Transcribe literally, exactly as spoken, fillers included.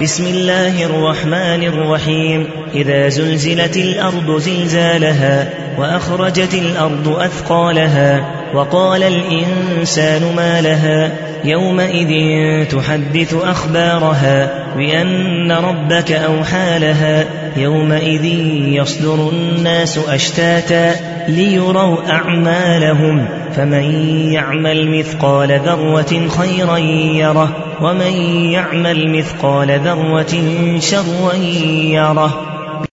بسم الله الرحمن الرحيم. إذا زلزلت الأرض زلزالها وأخرجت الأرض أثقالها وقال الإنسان ما لها يومئذ تحدث أخبارها بأن ربك أوحى لها يومئذ يصدر الناس أشتاتا ليروا أعمالهم فمن يعمل مثقال ذرة خيرا يره ومن يعمل مثقال ذرة شرا يره.